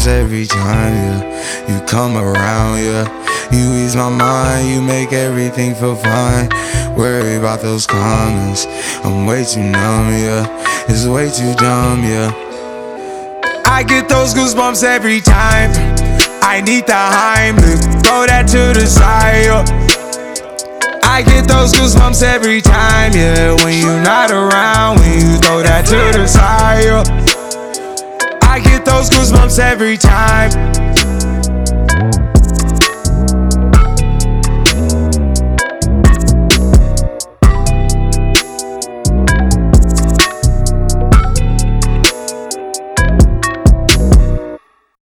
goosebumps every time, yeah. You come around, yeah. You ease my mind, you make everything feel fine. Worry about those comments, I'm way too numb, yeah. It's way too dumb, yeah. I get those goosebumps every time. I need the Heimlich, throw that to the side, yeah. I get those goosebumps every time, yeah. When you're not around, when you throw that to the side, yeah. I get those goosebumps every time.